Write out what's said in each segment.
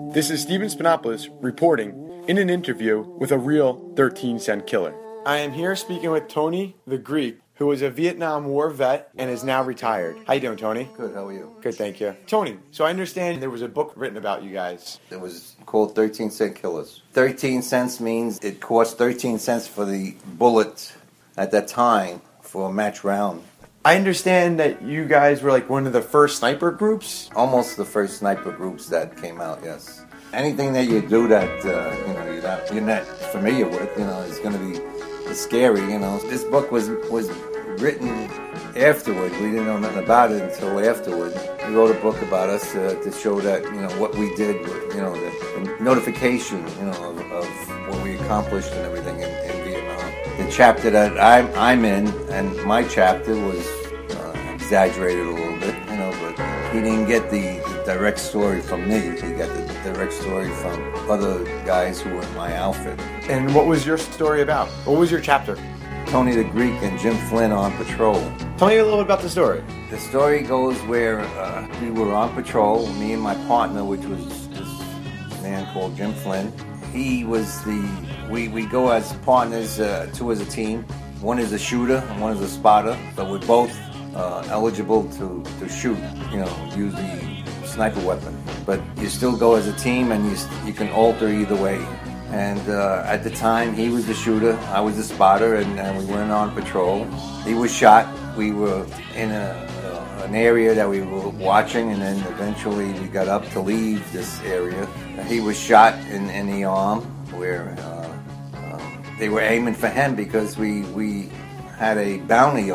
This is Steven Spinopoulos reporting in an interview with a real 13-cent killer. I am here speaking with Tony the Greek, who was a Vietnam War vet and is now retired. How you doing, Tony? Good, how are you? Good, thank you. Tony, so I understand there was a book written about you guys. It was called 13-Cent Killers. 13 cents means it cost 13 cents for the bullet at that time for a match round. I understand that you guys were like one of the first sniper groups? Almost the first sniper groups that came out, yes. Anything that you do that you're not familiar with, is going to be scary. This book was written afterward. We didn't know nothing about it until afterward. We wrote a book about us to show that what we did, the notification, of what we accomplished and everything in Vietnam. The chapter that I'm in, and my chapter was exaggerated a little bit, but he didn't get the direct story from me. He got the direct story from other guys who were in my outfit. And what was your story about? What was your chapter? Tony the Greek and Jim Flynn on patrol. Tell me a little bit about the story. The story goes where we were on patrol, me and my partner, which was this man called Jim Flynn. He was we go as partners, two as a team. One is a shooter and one is a spotter, but we're both eligible to shoot, use the sniper weapon. But you still go as a team and you can alter either way. And at the time, he was the shooter, I was the spotter, and we went on patrol. He was shot. We were in an area that we were watching, and then eventually we got up to leave this area. He was shot in the arm, where they were aiming for him because we had a bounty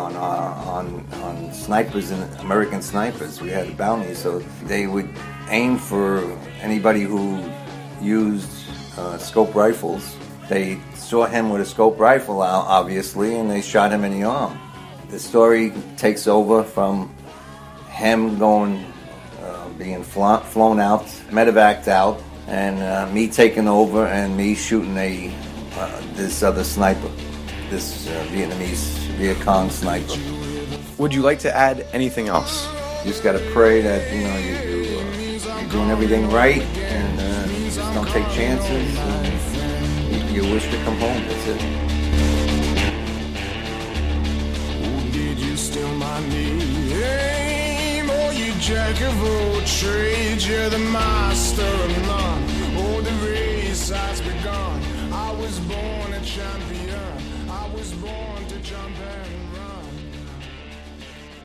on snipers and American snipers. We had a bounty, so they would aim for anybody who used scope rifles. They saw him with a scope rifle, obviously, and they shot him in the arm. The story takes over from him being flown out, medevaced out, and me taking over and me shooting this other sniper, this Vietnamese Viet Cong sniper. Would you like to add anything else? You just got to pray that you're doing everything right, and just don't take chances. And you wish to come home. That's it. Oh, did you steal my name? Oh, you jack of all trades, you're the master of none. Oh, the race has begun. I was born a champion. I was born to jump in.